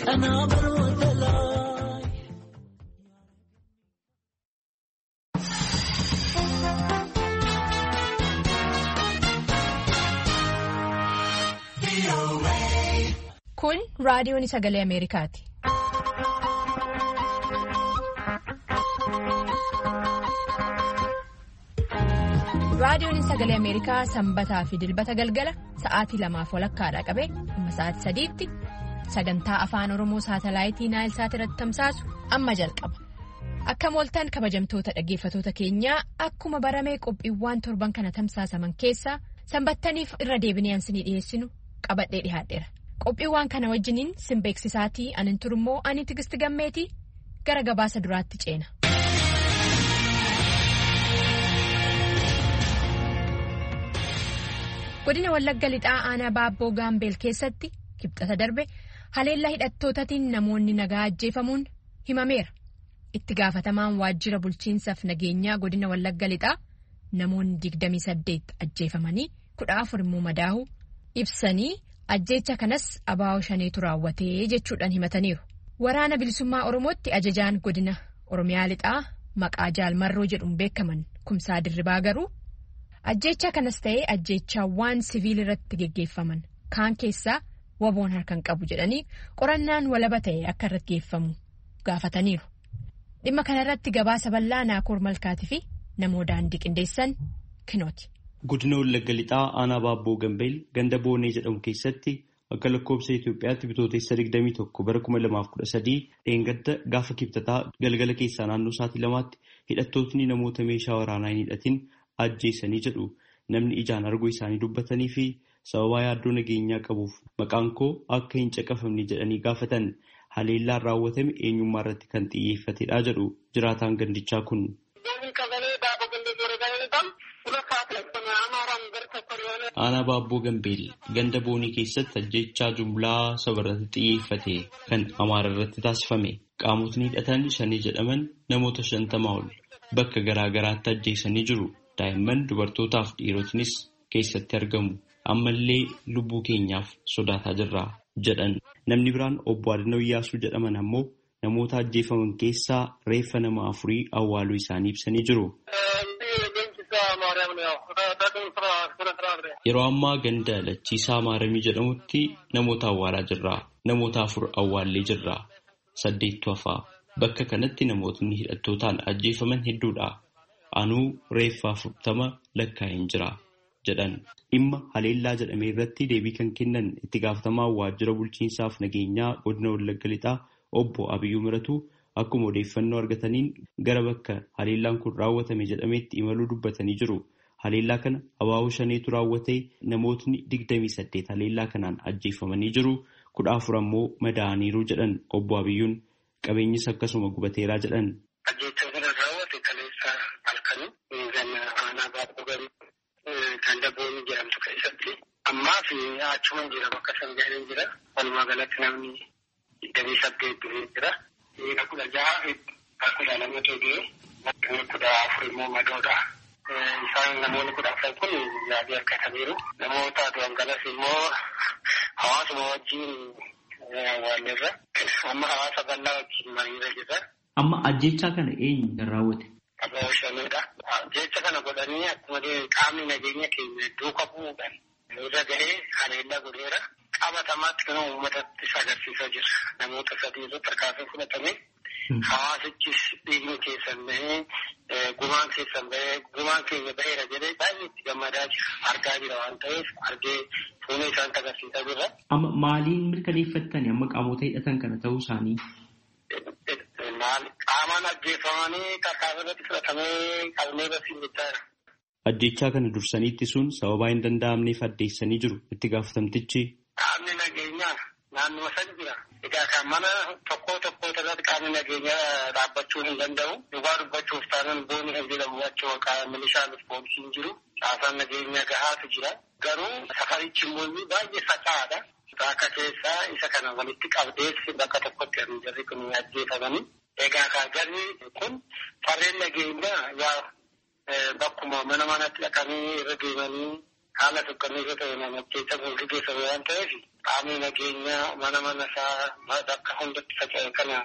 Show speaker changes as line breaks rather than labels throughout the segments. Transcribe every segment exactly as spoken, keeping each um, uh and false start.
Kun raadiyoon sagalee Ameerikaati. Raadiyoon sagalee Ameerikaa sanbataa fi dilbata galgala sa'aatii lamaaf walakkaadhaa qabee amma sa'aatii sadiitti sagantaa afaan Oromoo saatalaayitii Naayilsaat irratti tamsaasu amma jalqaba. Akka mooltaan kabajamtoota dhaggeeffatoota keenyaa akkuma baramee qophiiwwan torban kana tamsaasaman keessaa sanbattaniif irra deebinee ansinii dhiyeessinu qabadhee dhihaadheera. Qophiiwwan kana wajjiniin simbeeksisaatii anin turummoo ani Tigisti Gammeetii gara gabaasa duraatti ceena. Godina Wallagga Lixaa Aanaa Baabboo Gaambeel keessatti kibxata darbe haleellaa hidhattootatiin namoonni nagaa ajjeefamuun himameera. Itti gaafatamaan waajjira bulchiinsaaf nageenyaa godina Wallagga Lixaa namoonni digdamii saddeet ajjeefamanii kudha afur immoo madaa'uu ibsanii ajjeecha kanas abaa'oo shaneetu raawwatee jechuudhaan himataniiru. Waraana bilisummaa Oromootti ajajaan godina Oromiyaa Lixaa maqaa Jaalmarroo jedhuun beekaman Kumsaa Dirribaa garuu ajjeecha kanas ta'ee ajjeechaawwan siviil irratti geggeeffaman kaan keessaa waboon harkaan qabu jedhanii qorannaan walaba ta'e akka irratti geeffamu gaafataniiru. Dhimma kanarratti gabaasa bal'aa Naakoor Malkaatii fi namoo daandii qindeessan kinooti.
Godina Wallagga Lixaa Aanaa Baabboo Gambeel ganda Boonee jedhamu keessatti akka lakkoobsa Itoophiyaatti bitootessa digdamii tokko bara kuma lamaaf kudha sadii dheengadda gaafa kibxataa galgala keessaa naannoo sa'aatii lamaatti hidhattootni namoota meeshaa waraanaa hin hidhatin ajjeesanii jedhu namni ijaan arguu isaanii dubbatanii fi sababaa yaaddoo nageenyaa qabuuf maqaan koo akka hin caqafamne jedhanii gaafatan haleellaan raawwatame eenyummaa irratti kan xiyyeeffatedha jedhu jiraataan gandichaa kun. Aanaa Baabboo Gambeel ganda Boonii keessatti ajjeechaa jumlaa saba irratti xiyyeeffate kan Amaara irratti taasifame qaamotni hidhatan shanii jedhaman namoota shantamaa ol bakka garaa garaatti ajjeesanii jiru. Daa'imman dubartootaaf dhiirotnis keessatti argamu. Ammallee lubbuu keenyaaf sodaataa jirra jedhan. Namni biraan obbo Adanoo Iyyaasuu jedhaman ammoo namoota ajjeefaman keessaa reeffa nama afurii awwaaluu isaanii ibsanii jiru. Yeroo ammaa ganda Lachiisaa Maaramii jedhamutti namoota awwaalaa jirra. Namoota afur awwaallee jirra. Saddeettu hafaa. Bakka kanatti namootni hidhattootaan ajjeefaman hedduudha. Anuu reeffa afurtama lakkaa'een jira jedhan. Dhimma haleellaa jedhame irratti deebii kan kennan itti gaafatamaa waajjira bulchiinsaaf nageenyaa godina Wallagga Lixaa obbo Abiyyuu Miratuu akkuma odeeffannoo argataniin gara bakka haleellaan kun raawwatame jedhameetti imaluu dubbatanii jiru. Haleellaa kana abaa'oo shaneetu raawwatee namootni digdamii saddeet haleellaa kanaan ajjeefamanii jiru. Kudha afur ammoo madaa'aniiru jedhan obbo Abiyyuun qabeenyis akkasuma gubateeraa jedhan.
Ganda Boonii jedhamtu keessatti ammaa fi achuma jira bakka sangaa'een jira. Walumaa galatti namni digdamii saddeet jira. Dhiira kudha jaha kudha lama ta'ee kudha afur immoo madoodha. Isaan namoonni kudha afran kun yaadii harkataniiru. Namoota du'an immoo hawaasuma wajjin awwaalleerra. Amma hawaasa bal'aa wajjin mariirra jira.
Amma ajjeechaa kana eenyu kan raawwate?
Abaa'oo shaneedha. Jecha kana godhanii akkuma qaamni nageenya keenya duuka bu'uudhaan irra gahee haleellaa godheera. Qabatamaatti kan uummatatti agarsiisaa jira. Namoota sadii irratti tarkaanfii fudhatamee hawaasichis dhiigni keessan bahee gumaan keessan bahee gumaan keenya baheera jedhee baay'ee itti gammadaa jira. Argaa jira waan ta'eef argee fuula isaan agarsiisaa jira.
Amma maaliin mirkaneeffattani amma qaamota hidhatan kana ta'uu isaanii?
Qaamaan ajjeefamanii tarkaanfii irratti fudhatamee qabnee barsiin jechaadha.
Ajjeechaa kana dursanii ittisuun sababaa hin danda'amneef addeessanii jiru itti gaafatamtichi.
Qaamni nageenyaa naannoo san jira. Egaa kan mana tokko tokko irratti qaamni nageenyaa dhaabbachuu hin danda'u. Dhugaa dubbachuuf taanaan boonii kan jedhamu achuma milishaanis poolisiin jiru. Caasaan nageenyaa gahaatu jira. Garuu safarichi immoo baay'ee faca'aadha. Akka keessaa isa kana walitti qabdeessi bakka tokkotti kan jarri kun ajjeefamanii. Egaa kan jarri kun farreen nageenyaa yaa bakkuma mana manatti dhaqanii irra deemanii haala tokkanneessa ta'e namacheessa guutuu keessa waan ta'eef qaamni nageenyaa mana mana isaa bakka hundatti faca'e kana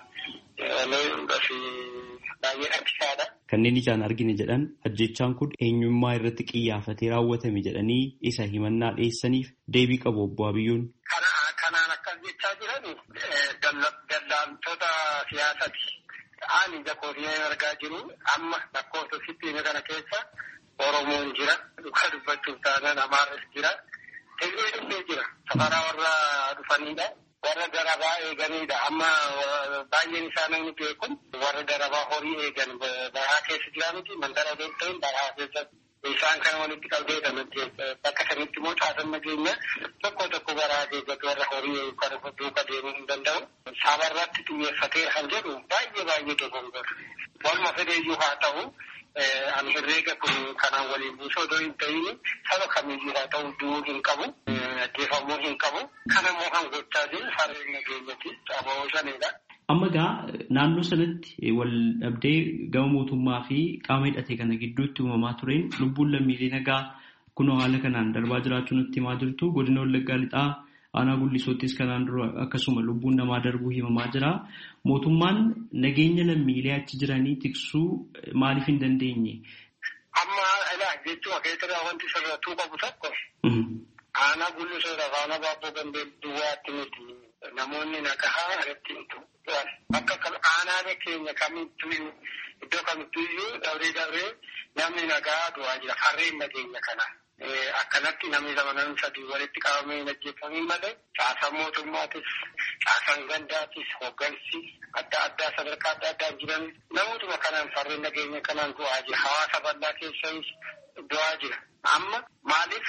fi baay'ee rakkisaadha.
Kanneen ijaan argine jedhan ajjechaan kun eenyummaa irratti xiyyeeffatee raawwatame jedhanii isa himannaa dhiyeessaniif deebii qabu obbo Abiyyoon.
Kanaan akkas jechaa jiran daldaltoota siyaasaati. Ani jakootiyee argaa jiru amma lakkoofsa sittiin kana keessa Oromoon jira, dhugaa dubbachuuf taanaan Amaaras jira, Tigree dhufee jira. Safaraa warra dhufanidha. Warra darabaa eeganidha. Amma baay'een isaa namni beekun warra darabaa horii eegan bahaa keessa jiraaniti mandara ta'in bahaa keessa isaan kan walitti qabdeedha. Bakka sanitti immoo caasan nageenya tokko tokko baraa eeggatu warra horii kan duuka deemuu hin danda'u. Sabarratti xiyyeeffatee kan jedhu baay'ee baay'ee dogongora. Waluma fedheeyyuu haa ta'u ani herreega kun kanaan waliin buusoo odoo hin ta'in saba kamiyyuu haa ta'u du'uu hin qabu, ajjeefamuu hin qabu. Kanammoo kan gochaa jiru farreen nageenyati aboo shanidha.
Amma egaa naannoo sanatti wal dhabdee gama mootummaa fi qaama hidhatee kana gidduutti uumamaa tureen lubbuun lammiilee nagaa kunoo haala kanaan darbaa jiraachuu nutti himaa jirtu. Godina Wallaggaa Lixaa aanaa Gullisoottis kanaan dura akkasuma lubbuun namaa darbuu himamaa jira. Mootummaan nageenya lammiilee achi jiranii tiksuu maaliif hin dandeenye?
Amma ilaa jechuun akeekaa wanti sirrattuu qabu tokko aanaa Gullisoota aanaa Baabboo Gambeel duwwaatti miti namoonni nagahaa irratti hin tuqan. Bakka aanaalee keenya kamittuu iddoo kamittuu iyyuu dabree dabree namni nagaa du'aa jira. Farreen nageenya kana. Akkanatti namni lama namni sadii walitti qabamee hin ajjeefamiin malee caasaan mootummaatis caasaan gandaatis hoggansi adda addaa sadarkaa adda addaan jiran namootuma kanaan farreen nageenya kanaan du'aa jira. Hawaasa bal'aa keessas du'aa jira. Amma maaliif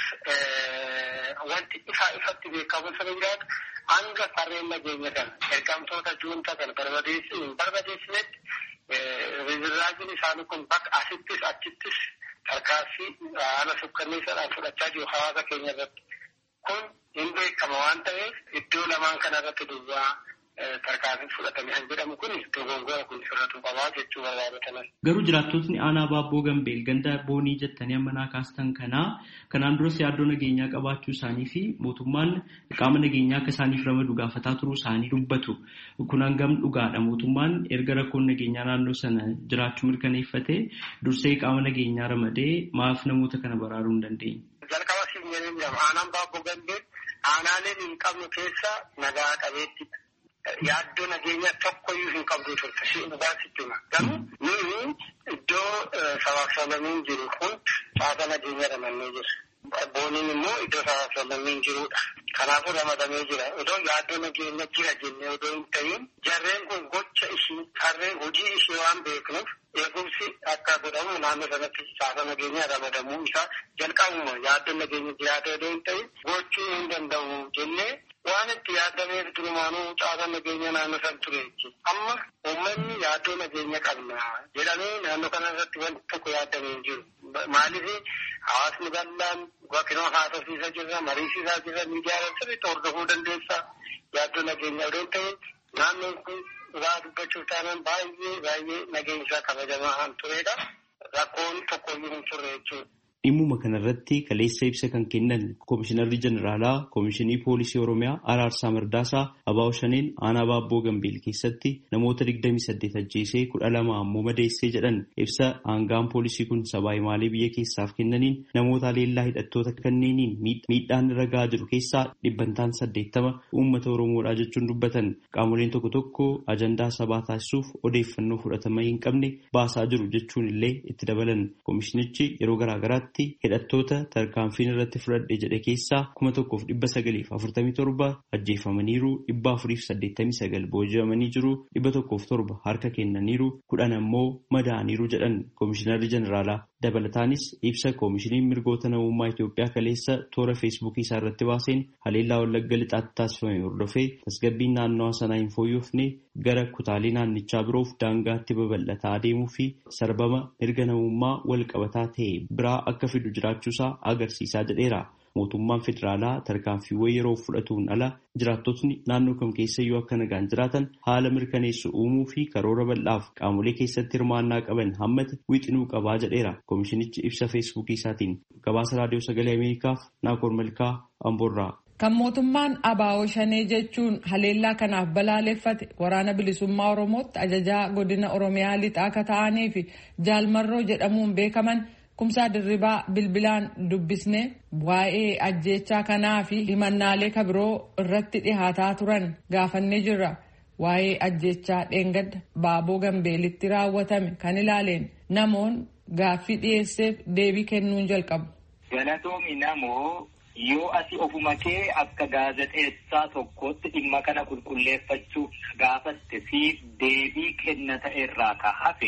wanti ifaa ifatti beekamu sana jiraatu hanga farreen nageenya kana ergamtoota juunta kana barbadeessinetti rizirraajiin isaanii kun bakka asittis achittis tarkaanfii haala sukkanneessaadhaan fudhachaa jiru hawaasa keenya irratti. Kun hin beekama waan ta'eef iddoo lamaan kana irratti duwwaa tarkaanfii fudhatame kan jedhamu kun dogongora kun sirratuu qabaa jechuu barbaadataman.
Garuu jiraattotni aanaa Baabboo Gambeel ganda boonii jettanii amma naa kaastan kanaa kanaan duras yaaddoo nageenyaa qabaachuu isaanii fi mootummaan qaama nageenyaa akka isaaniif ramadu gaafataa turuu isaanii dubbatu. Kun hangam dhugaadha? Mootummaan erga rakkoon nageenyaa naannoo sana jiraachuu mirkaneeffatee dursee qaama nageenyaa ramadee maaf namoota kana baraaruu hin dandeenye?
Jalqaba siin jedhee jedhama. Aanaan Baabboo Gambeel aanaaleen hin qabnu keessa nagaa qabeetti. Yaaddoo nageenya tokkoyyuu hin qabdu turte si dhugaasittuma. Garuu nuyi iddoo sabaaf sablammiin jiru kun caasa nageenya ramannee jira. Booniin immoo iddoo sabaaf sablammiin jirudha. Kanaafuu ramadamee jira. Odoo yaaddoo nageenya jira jennee odoo hin ta'in jarreen kun gocha ishii harreen hojii ishii waan beeknuuf eegumsi akka godhamu naannoo sanatti caasa nageenya ramadamuu isaa jalqabuma yaaddoo nageenya jiraate odoo hin ta'in gochuu hin danda'u jennee waan itti yaadameef durumaanuu caasa nageenya naannoo san ture jechuudha. Amma uummanni yaaddoo nageenya qabna jedhamee naannoo kana irratti wanti tokko yaadamee jiru. Maaliif hawaasni bal'aan wakkinoo haasofsiisaa jirra, mariisisaa jirra, miidiyaa sirriitti hordofuu dandeessa. Yaaddoo nageenya odoo ta'e naannoon kun waa dubbachuuf taanaan baay'ee baay'ee nageenya isaa kabajamaa kan turedha. Rakkoon tokkoyyuu hin turre jechuudha.
Dhimmuma kanarratti kaleessa ibsa kan kennan Komishinarri Jeneraalaa Komishinii Poolisii Oromiyaa Araarsaa Mardaasaa Abaaw Shaneen aanaa Baabboo Gambeel keessatti namoota digdamii saddeet ajjeesee kudha lama ammoo madeessee jedhan ibsa aangaan poolisii kun sabaa himaalee biyya keessaaf kennaniin namoota haleellaa hidhattoota kanneeniin miidhaan irra gahaa jiru keessaa dhibbantaan saddeettama uummata Oromoodhaa jechuun dubbatan. Qaamoleen tokko tokko ajandaa sabaa taasisuuf odeeffannoo fudhatama hin qabne baasaa jiru jechuun illee itti dabalan. Komishinichi yeroo garaagaraatti hidhattoota tarkaanfiin irratti fudhadhe jedhe keessaa kuma tokkoof dhibba sagaliif afurtamii torba ajjeefamaniiru, dhibba afuriif saddeettamii sagal booji'amanii jiru, dhibba tokkoof torba harka kennaniiru, kudhan ammoo madaaniiru jedhan Komishinarri Jeneraalaa. Dabalataanis ibsa Koomishiniin Mirgoota Namummaa Itoophiyaa kaleessa toora feesbuukii isaa irratti baaseen haleellaa Wallagga Lixaatti taasifame hordofee tasgabbiin naannawaa sanaa hin fooyyofne gara kutaalee naannichaa biroof daangaatti babal'ataa adeemuu fi sarbama mirga namummaa wal qabataa ta'e biraa akka fidu jiraachuusaa agarsiisaa jedheera. mootummaan federaalaa tarkaanfiiwwan yeroo fudhatuun ala jiraattotni naannoo kam keessayyuu akka nagaan jiraatan haala mirkaneessu uumuu fi karoora bal'aaf qaamolee keessatti hirmaannaa qaban hammate wixinuu qabaa jedheera. Koomishinichi ibsa feesbuukii isaatiin. Gabaasa raadiyoo sagalee Ameerikaaf Naakoor Malkaa Amboorraa.
Kan mootummaan Abaa'oo Shanee jechuun haleellaa kanaaf balaaleffate waraana bilisummaa Oromootti ajajaa godina Oromiyaa lixaa akka ta'anii fi Jaalmarroo jedhamuun beekaman Kumsaa Dirribaa bilbilaan dubbisne waa'ee ajjeechaa kanaa fi himannaalee kabiroo irratti dhihaataa turan gaafannee jirra. Waa'ee ajjeechaa dheengadda Baaboo Gambeelitti raawwatame kan ilaaleen namoon gaaffii dhiyeesseef deebii kennuun jalqabu.
Galatoomi namoo yoo asi ofuma kee akka gaazexeessaa tokkotti dhimma kana qulqulleeffachuuf gaafatte siif deebii kennata irraa ka hafe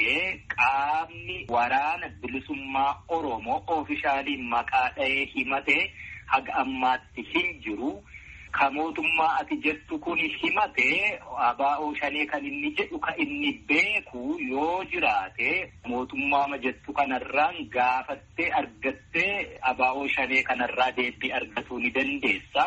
qaamni waraana bilisummaa Oromoo oofishaaliin maqaa dha'ee himate haga ammaatti hin jiru. Ka mootummaa ati jettu kun himate Abaa'oo Shanee kan inni jedhu ka inni beeku yoo jiraate mootummaa jettu kanarraan gaafattee argattee Abaa'oo Shanee kanarraa deebii argatuu ni dandeessa.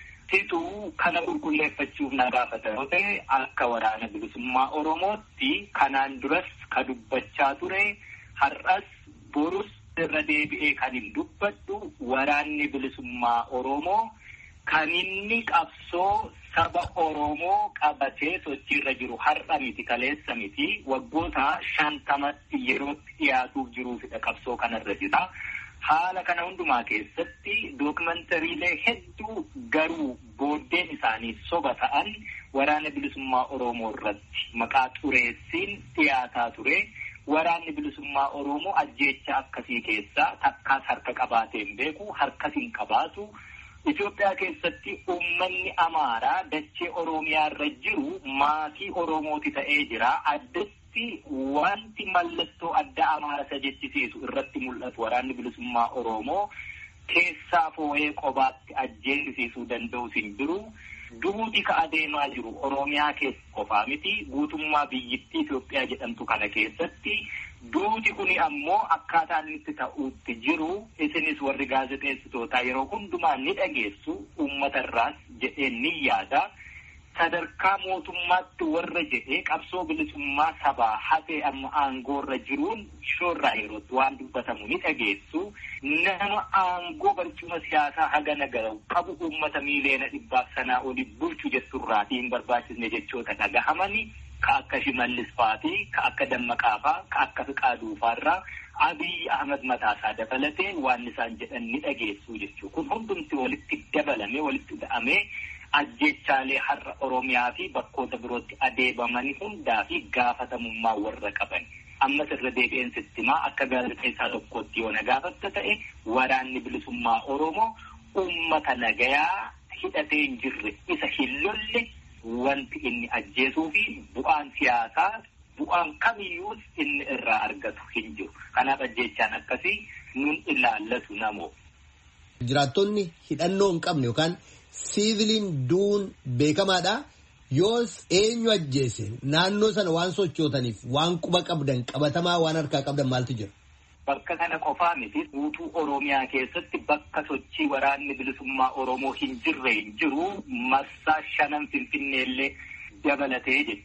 Situu kana qulqulleeffachuuf na gaafata yoo ta'e akka waraana bilisummaa Oromootti kanaan duras ka dubbachaa ture har'as borus irra deebi'ee kan hin dubbadhu waraanni bilisummaa Oromoo. Kan inni qabsoo saba Oromoo qabatee sochiirra jiru har'a miti kaleessa miti waggoota shantamatti yerootti dhiyaatuuf jiruufidha qabsoo kanarra jira. Haala kana hundumaa keessatti dookumantariilee hedduu garuu booddeen isaanii soba ta'an waraana bilisummaa Oromoo irratti maqaa xureessiin dhiyaataa ture. Waraanni bilisummaa Oromoo ajjeecha akkasii keessaa takkaas harka qabaateen beeku harkas hin qabaatu. Itoophiyaa keessatti uummanni Amaaraa dachee Oromiyaa irra jiru maatii Oromooti ta'ee jira. Addatti wanti mallattoo adda Amaara isa jechisiisu irratti mul'atu waraanni bilisummaa Oromoo keessaa foo'ee qobaatti ajjeesisuu danda'u hin jiru. Duuti ka adeemaa jiru Oromiyaa keessa qofaa miti guutummaa biyyittii Itoophiyaa jedhamtu kana keessatti. Duuti kuni ammoo akkaataan itti ta'uutti jiru isinis warri gaazexeessitootaa yeroo hundumaa ni dhageessu uummatarraas jedheen ni yaada. Sadarkaa mootummaatti warra jedhee qabsoo bilisummaa sabaa hafee amma aangoorra jiruun shoorraa yerootti waan dubbatamu ni dhageessu. Nama aangoo barcuma siyaasaa haga nagaraa'u qabu uummata miiliyoona dhibbaaf sanaa olii bulchu jetturraatii hin barbaachisne jechoota dhagahamani. Ka akka Shimallis fa'aatii, ka akka Dammaqaa fa'aa, ka akka Fiqaaduu fa'aarraa Abiy Ahmed mataasaa dabalatee waan isaan jedhan ni dhageessu jechuudha. Kun hundumti walitti dabalamee walitti dha'amee ajjechaalee har'a Oromiyaa fi bakkoota birootti adeemaman hundaa fi gaafatamummaa warra qaban. Ammas irra deebi'een sittimaa akka gaazexeessaa tokkotti yoo na gaafatta ta'e waraanni bilisummaa Oromoo uummata nagayaa hidhatee hin jirre isa hin lolle. Wanti inni ajjeesuu fi bu'aan siyaasaa bu'aan kamiyyuu inni irraa argatu hin jiru. Kanaaf ajjechaan akkasii nun ilaallatu namoo.
Jiraattonni hidhannoo hin qabne yookaan siiviliin duun beekamaadha. Yoos eenyu ajjeese naannoo sana waan sochootaniif waan quba qabdan qabatamaa waan harkaa qabdan maaltu jira?
Bakka kana qofaa miti guutuu Oromiyaa keessatti bakka sochii waraanni bilisummaa Oromoo hin jirre hin jiru marsaa shanan Finfinneellee dabalatee jiru.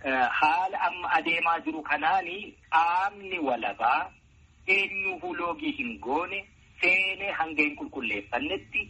Haala amma adeemaa jiru kanaani qaamni walabaa eenyuufuu loogii hin goone seenee hanga hin qulqulleeffannetti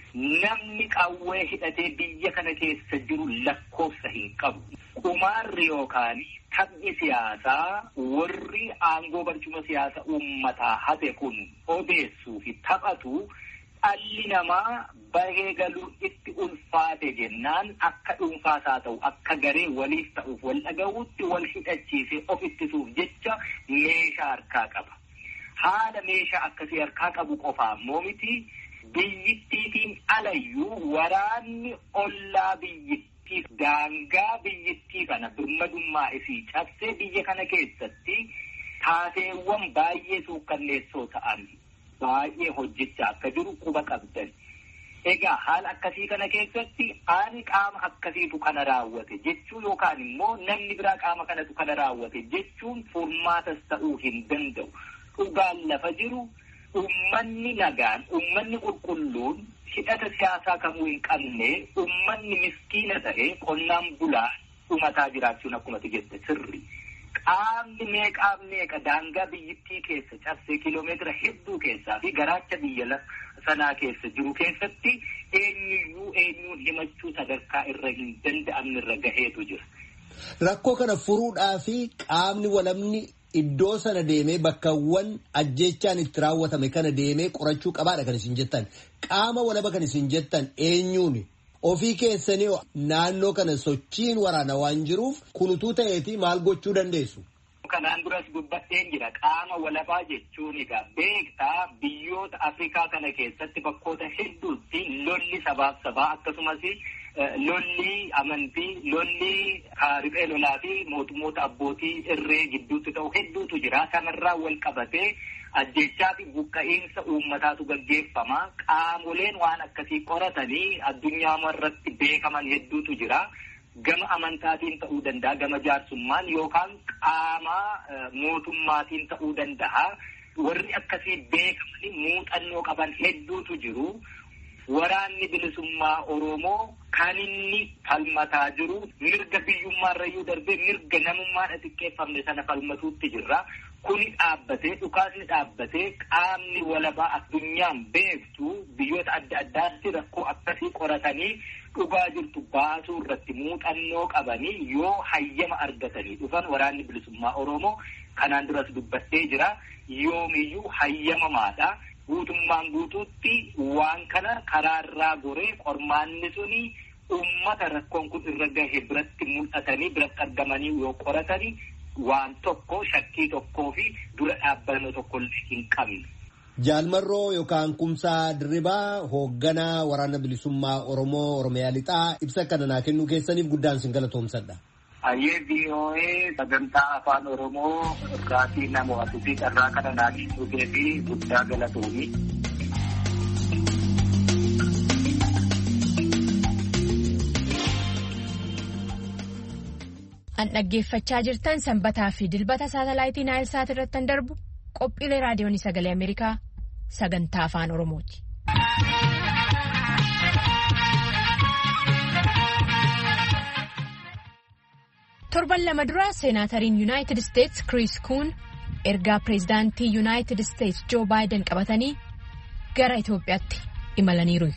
namni qawwee hidhatee biyya kana keessa jiru lakkoofsa hin qabu. Qumaarri yookaan taphni siyaasaa warri aangoo barcuma siyaasa uummataa hate kun odeessuu fi taphatu dhalli namaa bahee galuu itti ulfaate jennaan akka dhuunfaasaa ta'u akka garee waliif ta'uuf wal dhaga'uutti wal hidhachiisee of ittisuuf jecha meeshaa harkaa qaba. Haala meeshaa akkasii harkaa qabu qofaa ammoo miti biyyittiitiin alayyuu waraanni ollaa biyyittii daangaa biyyittii kana birmadummaa isii cabsee biyya kana keessatti taateewwan baay'ee suukkanneessoo ta'an baay'ee hojjechaa akka jiru quba qabdan. Egaa haala akkasii kana keessatti ani qaama akkasiitu kana raawwate jechuu yookaan immoo namni biraa qaama kanatu kana raawwate jechuun furmaatas ta'uu hin danda'u. Dhugaan lafa jiru ummanni nagaan, ummanni qulqulluun hidhata siyaasaa kamuu hin qabne, ummanni miskiina ta'e qonnaan bulaa dhumataa jiraachuun akkumatti jette sirri. Qaamni meeqaaf meeqa daangaa biyyittii keessa cabsee kiloomeetira hedduu keessaa fi garaacha biyya sanaa keessa jiru keessatti eenyuyyuu eenyuun himachuu sadarkaa irra hin danda'amne irra gaheetu jira.
Rakkoo kana furuudhaa fi qaamni walabni iddoo sana deemee bakkawwan ajjeechaan itti raawwatame kana deemee qorachuu qabaadha kan isin jettan. Qaama walaba kan isin jettan eenyuuni? Ofii keessanii naannoo kana sochiin waraana waan jiruuf kunutuu ta'eeti maal gochuu dandeessu?
Kanaan duras dubbadheen jira. Qaama walabaa jechuun egaa beektaa biyyoota Afrikaa kana keessatti bakkoota hedduutti lolli sabaaf sabaa akkasumas lolli amantii, lolli riphee lolaa fi mootummoota abbootii irree gidduutti ta'u hedduutu jira. Kanarraa wal qabatee ajjechaa fi buqqa'iinsa uummataatu gaggeeffama. Qaamoleen waan akkasii qoratanii addunyaa irratti beekaman hedduutu jira. Gama amantaatiin ta'uu danda'a, gama jaarsummaan yookaan qaama mootummaatiin ta'uu danda'a. Warri akkasii beekamanii muuxannoo qaban hedduutu jiru. Waraanni bilisummaa Oromoo kan inni falmataa jiru mirga biyyummaarrayyuu darbee mirga namummaan xiqqeeffamne sana falmatuutti jirra. Kuni dhaabbatee dhukaasni dhaabbatee qaamni walabaa addunyaan beektu biyyoota adda addaatti rakkoo akkasii qoratanii dhugaa jirtu baasuu irratti muuxannoo qabanii yoo hayyama argatanii dhufan waraanni bilisummaa Oromoo kanaan duras dubbattee jira. Yoomiyyuu hayyamamaadha. Guutummaan guutuutti waan kana karaarraa goree qormaanni suni uummata rakkoon kun irra gahe biratti mul'atanii biratti argamanii yoo qoratanii waan tokko shakkii tokkoo fi dura dhaabbannoo tokko hin qabne.
Jaalmarroo yookaan Kumsaa Dirribaa hoogganaa waraana bilisummaa Oromoo Oromiyaa Lixaa ibsa kana naa kennuu keessaniif guddaan sin galatoomsadha.
Ayyee V O A sagantaa afaan Oromoo irraatii nama watuu fi carraa kana naa kennuu fi guddaa galatoomi.
An dhaggeeffachaa jirtan sanbataa fi dilbata saatalaayitii Naayilsaat irratti darbu qophiilee raadiyoonii sagalee Ameerikaa sagantaa afaan Oromooti. Torban lama dura seenaatariin Yuunaayitid Isteets Chris Coons ergaa pireezidaantii Yuunaayitid Isteets Joo Baayiden qabatanii gara Itoophiyaatti imalaniiru.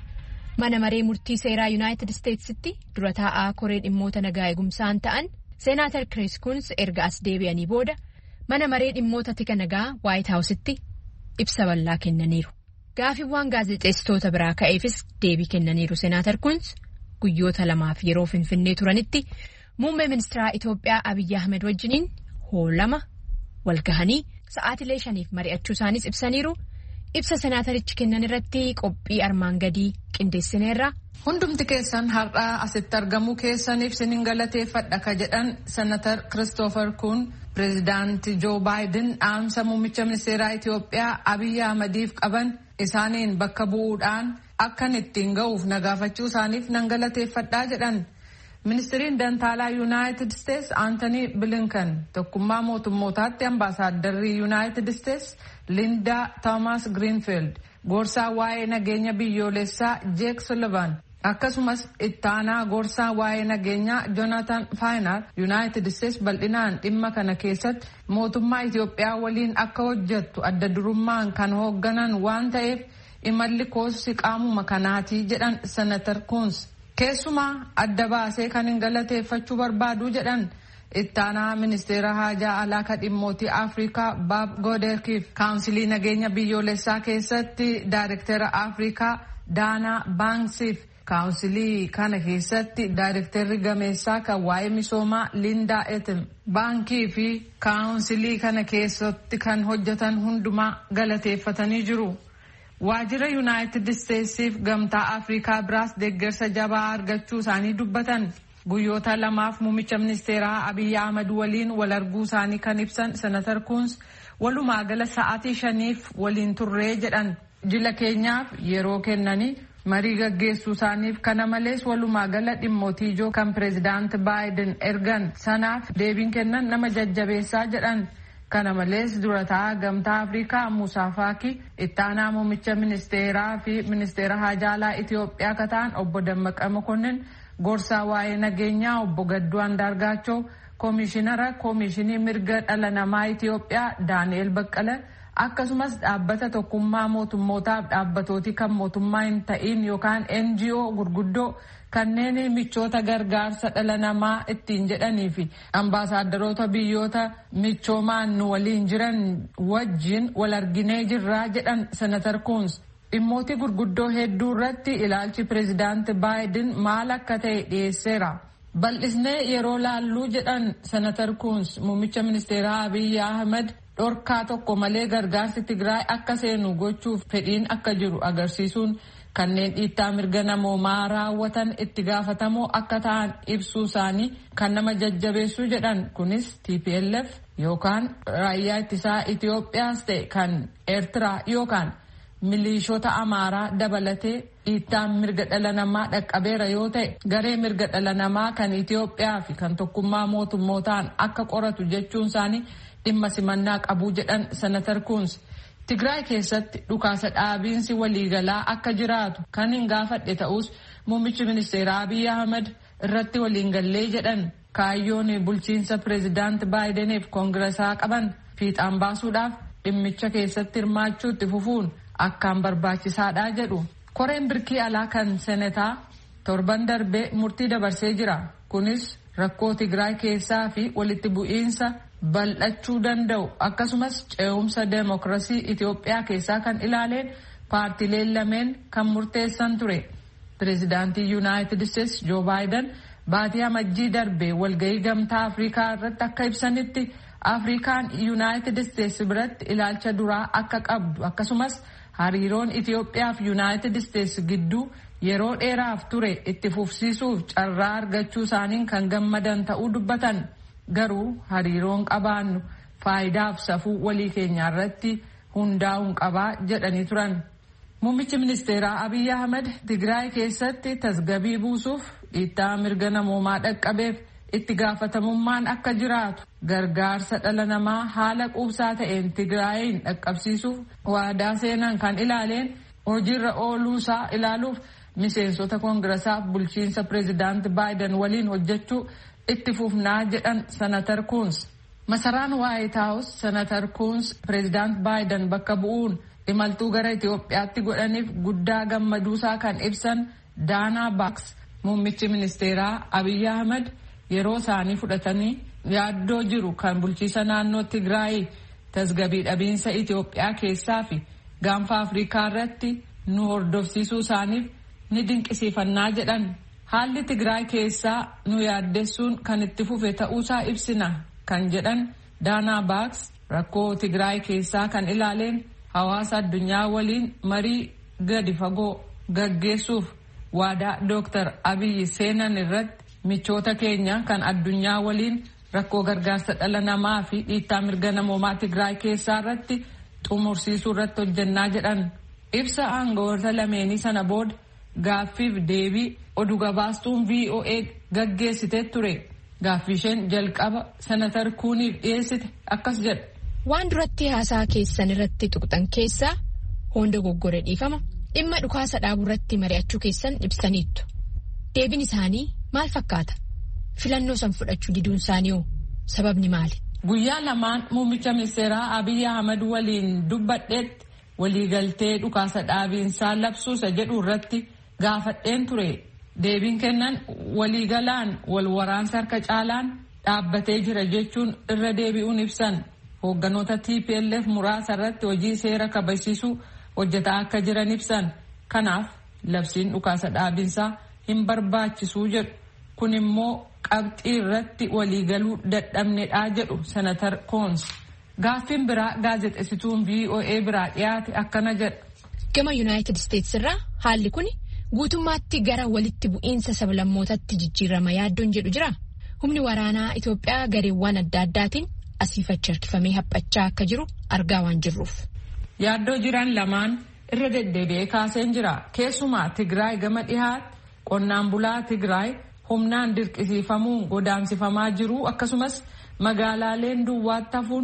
Mana maree murtii seeraa Yuunaayitid Isteetsitti dura taa'aa koree dhimmoota nagaa eegumsaan ta'an seenaatar Chris Coons erga as deebi'anii booda mana maree dhimmoota tika nagaa Waayit Haawusitti ibsa bal'aa kennaniiru. Gaaffiiwwan gaazexeessitoota biraa ka'eefis deebii kennaniiru. Seenaatar Coons guyyoota lamaaf yeroo Finfinnee turanitti muummee ministeeraa Itoophiyaa Abiyyi Ahmed wajjiniin hoolama walgahanii sa'aatilee shaniif mari'achuu isaanis ibsaniiru. Ibsa senaatarichi kennan irratti qophii armaan gadii qindeessineerra.
Hundumti keessan har'aa asitti argamuu keessaniif sinin galateeffadha ka jedhan senatar Christopher Coons pireezidaantii Joo Baayiden dhaamsa muummicha ministeeraa Itoophiyaa Abiyyi Ahmediif qaban isaaniin bakka bu'uudhaan akkan ittiin ga'uuf nagaafachuu isaaniif nan galateeffadhaa jedhan. Ministeeriin Dantaalaa Yuunaayitid Isteets Aantanii Bilinkan tokkummaa mootummootaatti ambaasaaddarrii Yuunaayitid Isteets Lindaa Toomaas Giriinfiild gorsaa waa'ee nageenya biyyoolessaa Jeek Sullivan akkasumas ittaanaa gorsaa waa'ee nageenyaa Joonatan Faayinar Yuunaayitid Isteets bal'inaan dhimma kana keessatti mootummaa Itoophiyaa waliin akka hojjettu adda durummaan kan hoogganan waan ta'eef imalli koosii qaamuma kanaatii jedhan senatar Coons. Keessumaa adda baasee kan hin galateeffachuu barbaadu jedhan ittaanaa ministeera haajaa alaa ka dhimmootii Afrikaa Baab Gooderkiif kaawunsilii nageenya biyyoolessaa keessatti daayirektera Afrikaa Daanaa Baanksiif kaawunsilii kana keessatti daayirekterri gameessaa kan waa'ee misoomaa Lindaa Etim baankii fi kaawunsilii kana keessatti kan hojjetan hundumaa galateeffatanii jiru. Waajjira Yuunaayitid Isteetsiif gamtaa Afrikaa biraas deeggarsa jabaa argachuu isaanii dubbatan. Guyyoota lamaaf muummicha ministeeraa Abiyyi Ahmed waliin wal arguu isaanii kan ibsan senatar Coons walumaa gala sa'aatii shaniif waliin turree jedhan. Jila keenyaaf yeroo kennanii marii gaggeessuu isaaniif kana malees walumaa gala dhimmootii ijoo kan pireezidaanti Baayiden ergan sanaaf deebiin kennan nama jajjabeessaa jedhan. Kana malees durataa gamtaa Afrikaa Musaa Faaki, itti aanaa muummicha ministeeraa fi ministeera haajaalaa Itoophiyaa akka ta'an obbo Dammaqa Mokonnin, gorsaa waa'ee nageenyaa obbo Gadduu Andaargaachoo, koomishinara koomishinii mirga dhala namaa Itoophiyaa Daani'el Baqqala, akkasumas dhaabbata tokkummaa mootummootaaf dhaabbatooti kan mootummaa hin ta'in yookaan N G O gurguddoo kanneen michoota gargaarsa dhala namaa ittiin jedhanii fi ambaasaadarota biyyoota michoomaan nu waliin jiran wajjin wal arginee jirraa jedhan senatar Coons. Dhimmooti gurguddoo hedduu irratti ilaalchi pireezidaanti Baayiden maal akka ta'e dhiyeesseera. Bal'isnee yeroo laalluu jedhan senatar Coons muummicha ministeeraa Abiy Ahmed dhorkaa tokko malee gargaarsi Tigraay akka seenu gochuuf fedhiin akka jiru agarsiisuun kanneen dhiittaa mirga namoomaa raawwatan itti gaafatamoo akka ta'an ibsuu isaanii kan nama jajjabeessuu jedhan. Kunis T P L F yookaan raayyaa ittisaa Itoophiyaas ta'e kan Eertiraa yookaan milishoota Amaaraa dabalatee dhiittaan mirga dhala namaa dhaqqabeera yoo ta'e garee mirga dhala namaa kan Itoophiyaa fi kan tokkummaa mootummootaan akka qoratu jechuun isaanii dhimma simannaa qabuu jedhan senatar Coons. Tigraay keessatti dhukaasa dhaabiinsi waliigalaa akka jiraatu kan hin gaafadhe ta'us muummichi ministeeraa Abiy Ahmed irratti waliin gallee jedhan. Kaayyoon bulchiinsa pireezidaanti Baayideniif koongiraasaa qaban fiixaan baasuudhaaf dhimmicha keessatti hirmaachuutti fufuun akkaan barbaachisaadha jedhu. Koreen birkii alaa kan senetaa torban darbee murtii dabarsee jira. Kunis rakkoo Tigraay keessaa fi walitti bu'iinsa bal'achuu danda'u akkasumas ce'umsa deemokiraasii Itoophiyaa keessaa kan ilaaleen paartileen lameen kan murteessan ture. Pireezidaantii Yuunaayitid Isteetsi Joo Baayiden baatii amajjii darbee walgahii gamtaa Afrikaa irratti akka ibsanitti Afrikaan Yuunaayitid Isteetsi biratti ilaalcha duraa akka qabdu akkasumas hariiroon Itoophiyaa fi Yuunaayitid Isteetsi gidduu yeroo dheeraaf ture itti fufsiisuuf carraa argachuu isaaniin kan gammadan ta'uu dubbatan. Garuu hariiroon qabaannu faayidaaf safuu walii keenyaa irratti hundaa'uun qabaa jedhanii turan. Muummichi ministeeraa Abiy Ahmed Tigraay keessatti tasgabii buusuuf dhiittaa mirga namoomaa dhaqqabeef itti gaafatamummaan akka jiraatu gargaarsa dhala namaa haala quubsaa ta'een Tigraayin dhaqqabsiisuuf waadaa seenan kan ilaaleen hojiirra ooluusaa ilaaluuf miseensota koongiraasaaf bulchiinsa pireezidaanti Baayiden waliin hojjechuu itti fufnaa jedhan senatar Coons. Masaraan White House senatar Coons pireezidaanti Baayiden bakka bu'uun imaltuu gara Itoophiyaatti godhaniif guddaa gammaduusaa kan ibsan Daanaa Baaks muummichi ministeeraa Abiy Ahmed yeroo isaanii fudhatanii yaaddoo jiru kan bulchiisa naannoo Tigraay tasgabii dhabiinsa Itoophiyaa keessaa fi gaanfa Afrikaa irratti nu hordofsiisuu isaaniif ni dinqisiifannaa jedhan. Haalli Tigraay keessaa nu yaaddessuun kan itti fufe ta'uusaa ibsina kan jedhan Daanaa Baaks rakkoo Tigraay keessaa kan ilaaleen hawaasa addunyaa waliin marii gadi fagoo gaggeessuuf waadaa Dooktar Abiy seenan irratti michoota keenya kan addunyaa waliin rakkoo gargaarsa dhala namaa fi dhiittaa mirga namoomaa Tigraay keessaa irratti xumursiisuu irratti hojjannaa jedhan. Ibsa aangawoota lameenii sana booda gaaffiif deebii oduu gabaastuun V O A gaggeessitee ture. Gaaffii isheen jalqaba senatar Kuuniif dhiyeessite akkas jedha.
Waan duratti haasaa keessan irratti tuqxan keessaa hunda goggore dhiifama dhimma dhukaasa dhaabuu irratti mari'achuu keessan ibsaniittu. Deebiin isaanii maal fakkaata? Filannoo san fudhachuu diduun isaanii hoo sababni maali?
Guyyaa lamaan muummicha ministeeraa Abiy Ahmed waliin dubbadheetti waliigaltee dhukaasa dhaabiinsaa labsuusa jedhu irratti gaafadheen ture. Deebiin kennan waliigalaan wal waraansa harka caalaan dhaabbatee jira jechuun irra deebi'uun ibsan. Hoogganoota T P L F muraasa irratti hojii seera kabachiisuu hojjetaa akka jiran ibsan. Kanaaf labsiin dhukaasa dhaabiinsaa hin barbaachisuu jedhu. Kun immoo qabxii irratti waliigaluu dadhabnedhaa jedhu senatar Coons. Gaaffiin biraa gaazexeessituun V O A biraa dhiyaate akkana jedha.
Gama Yuunaayitid Isteetsi irraa haalli kun guutummaatti gara walitti bu'iinsa sablammootatti jijjiirama yaaddoon jedhu jira. Humni waraanaa Itoophiyaa gareewwan adda addaatiin asiifachi harkifamee haphachaa akka jiru argaa waan jirruuf.
Yaaddoo jiran lamaan irra deddeebi'ee kaaseen jira. Keessumaa Tigraay gama dhihaatti qonnaan bulaa Tigraay humnaan dirqisiifamuun godaansifamaa jiru akkasumas magaalaaleen duwwaatti hafuun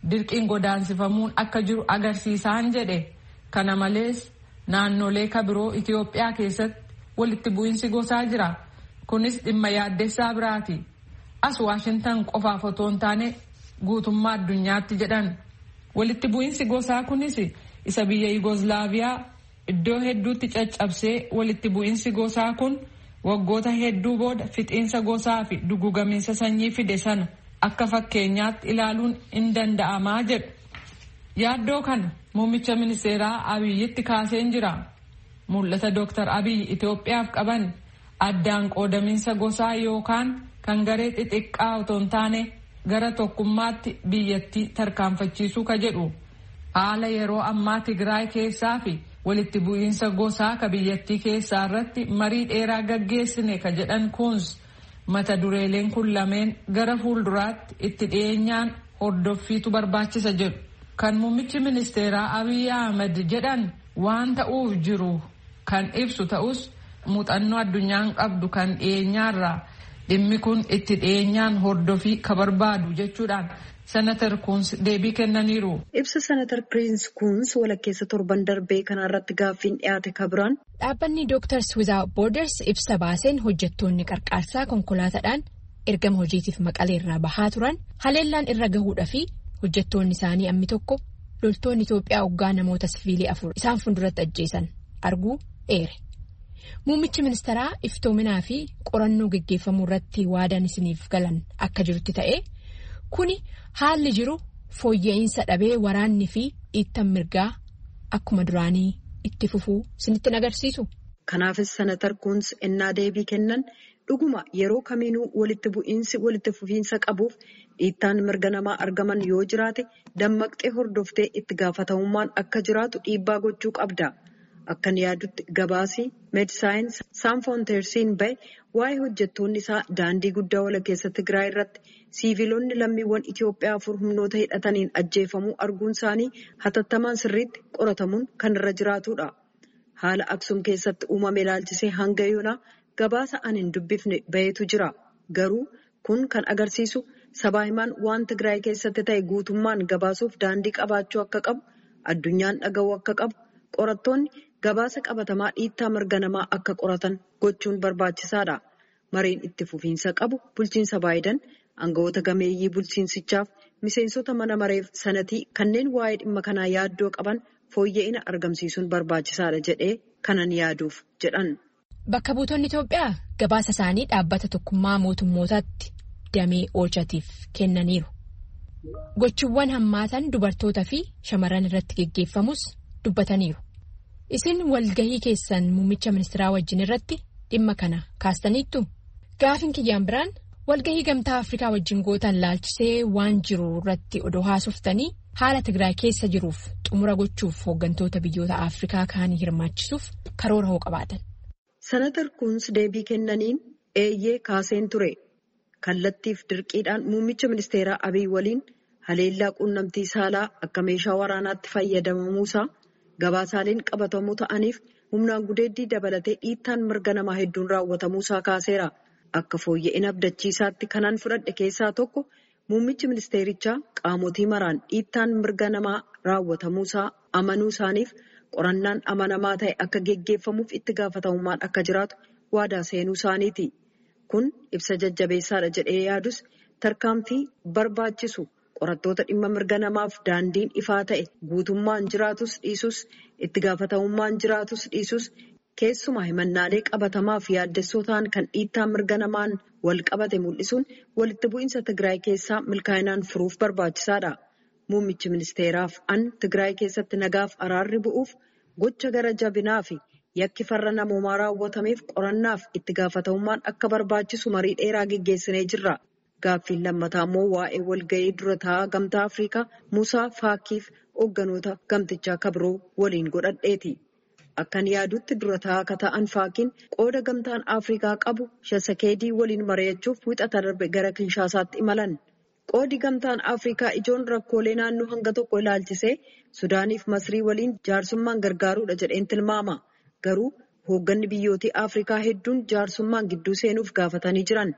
dirqiin godaansifamuun akka jiru agarsiisaan jedhe. Kana malees naannolee kabiroo Itoophiyaa keessatti walitti bu'iinsi gosaa jira. Kunis dhimma yaaddessaa biraati. As Waashintan qofaaf otoo hin taane guutummaa addunyaatti jedhan. Walitti bu'iinsi gosaa kunis isa biyya Yugoslaaviyaa iddoo hedduutti caccabsee walitti bu'iinsi gosaa kun waggoota hedduu booda fixiinsa gosaa fi dugugamiinsa sanyii fide sana akka fakkeenyaatti ilaaluun hin danda'amaa jedhu. Yaaddoo kana muummicha ministeeraa Abiyyitti kaaseen jira. Mul'ata Dooktar Abiyyi Itoophiyaaf qaban addaan qoodamiinsa gosaa yookaan kan garee xixiqqaa otoo hin taane gara tokkummaatti biyyattii tarkaanfachiisuu ka jedhu. Haala yeroo ammaa Tigraay keessaa fi walitti bu'iinsa gosaa ka biyyattii keessaa irratti marii dheeraa gaggeessine ka jedhan kunis mata dureeleen kun lameen gara fuulduraatti itti dhiyeenyaan hordoffiitu barbaachisa jedhu. Kan muummichi ministeeraa Abiy Ahmed jedhan waan ta'uuf jiru kan ibsu ta'us muuxannoo addunyaan qabdu kan dhiyeenyaarraa dhimmi kun itti dhiyeenyaan hordofii ka barbaadu jechuudhaan Senatar Kuns deebii kennaniiru.
Ibsa Senatar Piriins Kuns walakkeessa torban darbee kanarratti gaaffiin dhiyaate kabiraan.
Dhaabbanni Doctors Without Borders ibsa baaseen hojjettoonni qarqaarsaa konkolaataadhaan ergama hojiitiif Maqaleerraa bahaa turan haleellaan irra gahuudhaa fi hojjettoonni isaanii ammi tokko loltoonni Itoophiyaa hoggaa namoota siviilii afur isaan fuulduratti ajjeesan arguu eere. Muummichi ministeeraa iftoominaa fi qorannoo geggeeffamuu irratti waadaan isiniif galan akka jirutti ta'ee kuni haalli jiru fooyya'insa dhabee waraanni fi dhiittan mirgaa akkuma duraanii itti fufuu isinitti agarsiisu.
Kanaafis Senatar Kuns ennaa deebii kennan dhuguma yeroo kamiinuu walitti bu'iinsi walitti fufiinsa qabuuf dhiittaan mirga namaa argaman yoo jiraate dammaqxee hordoftee itti gaafatamummaan akka jiraatu dhiibbaa gochuu qabda. Akkan yaadutti gabaasii meedisaayinsi saanfoonteersiin bahe waa'ee hojjettoonni isaa daandii guddaa walakkeessa Tigraay irratti siiviilonni lammiiwwan Itoophiyaa afur humnoota hidhataniin ajjeefamuu arguun isaanii hatattamaan sirriitti qoratamuun kan irra jiraatudha. Haala Aksum keessatti uumame ilaalchisee hanga yoonaa gabaasa an hin dubbifne bahetu jira. Garuu kun kan agarsiisu sabaa himaan waan Tigraay keessatti ta'e guutummaan gabaasuuf daandii qabaachuu akka qabu, addunyaan dhaga'uu akka qabu, qorattoonni gabaasa qabatamaa dhiittaa mirga namaa akka qoratan gochuun barbaachisaadha. Mareen itti fufiinsa qabu bulchiinsa Baayiden aangawoota gameeyyii bulchiinsichaaf miseensota mana mareef sanatii kanneen waa'ee dhimma kanaa yaaddoo qaban fooyya'ina argamsiisuun barbaachisaadha jedhee kanan yaaduuf jedhan.
Bakka buutonni Itoophiyaa gabaasa isaanii dhaabbata tokkummaa mootummootaatti damee oolchatiif kennaniiru. Gochiiwwan hammaatan dubartootaa fi shamarran irratti geggeeffamus dubbataniiru. Isin walgahii keessan muummicha ministeeraa wajjin irratti dhimma kana kaastaniittu. Gaafin kiyyaan biraan walgahii gamtaa Afrikaa wajjin gootan laalchisee waan jiru irratti odoo haasoftanii haala Tigraay keessa jiruuf xumura gochuuf hooggantoota biyyoota Afrikaa kaanii hirmaachisuuf karoora hoo qabaatan.
Senatar Kuns deebii kennaniin eeyyee kaaseen ture. Kallattiif dirqiidhaan muummicha ministeeraa Abiy waliin haleellaa quunnamtii saalaa akka meeshaa waraanaatti fayyadamamuusaa gabaasaaleen qabatamuu ta'aniif humnaan gudeeddii dabalatee dhiittaan mirga namaa hedduun raawwatamuusaa kaaseera. Akka fooyya'ina abdachiisaatti kanaan fudhadhe keessaa tokko muummichi ministeerichaa qaamotii maraan dhiittaan mirga namaa raawwatamuusaa amanuu isaaniif qorannaan amanamaa ta'e akka geggeeffamuuf itti gaafatamummaan akka jiraatu waadaa seenuu isaaniiti. Kun ibsa jajjabeessaadha jedhee yaadus tarkaanfii barbaachisu qorattoota dhimma mirga namaaf daandiin ifaa ta'e guutummaan jiraatus dhiisus itti gaafatamummaan jiraatus dhiisus keessumaa himannaalee qabatamaaf yaaddessoo ta'an kan dhiittaa mirga namaan wal qabate mul'isuun walitti bu'iinsa Tigraay keessaa milkaa'inaan furuuf barbaachisaadha. Muummichi ministeeraaf an Tigraay keessatti nagaaf araarri bu'uuf gocha gara jabinaa fi yakki farra namoomaa raawwatameef qorannaaf itti gaafatamummaan akka barbaachisu marii dheeraa geggeessinee jirra. Gaaffiin lammataa immoo waa'ee walgahii dura taa'aa gamtaa Afrikaa Musaa Faakiif hoogganoota gamtichaa kabiroo waliin godhadheeti. Akkan yaadutti dura taa'aa ka ta'an Faakiin qooda gamtaan Afrikaa qabu Shasakeedii waliin mari'achuuf wixata darbe gara Kinshaasaatti imalan. Qoodi gamtaan Afrikaa ijoon rakkoolee naannoo hanga tokko ilaalchisee Sudaaniif Masrii waliin jaarsummaan gargaaruudha jedheen tilmaama. Garuu hoogganni biyyootii Afrikaa hedduun jaarsummaan gidduu seenuuf gaafatanii jiran.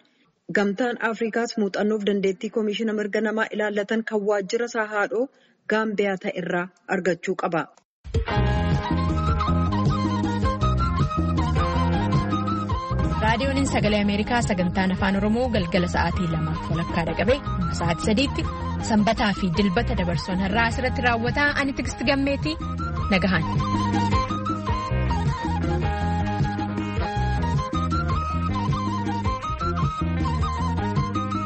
Gamtaan Afrikaas muuxannoof dandeettii Koomishina Mirga Namaa ilaallatan kan waajjira isaa haadhoo Gaambiyaa ta'e irraa argachuu qaba.
Raadiyoon Sagalee Ameerikaa sagantaan Afaan Oromoo galgala sa'aatii lamaaf walakkaa dhaqabee sa'aatii sadiitti sanbataa fi dilbata dabarsuun har'aa asirratti raawwataa ani Tigisti Gammeetii nagahan.